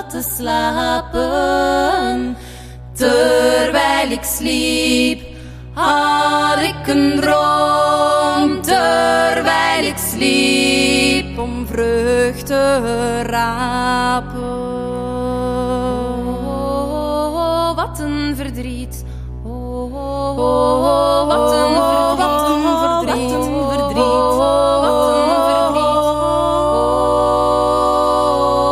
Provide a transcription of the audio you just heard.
wat te slapen. Terwijl ik sliep, had ik een droom. Terwijl ik sliep, om vrucht te rapen. Oh, wat een verdriet. Oh,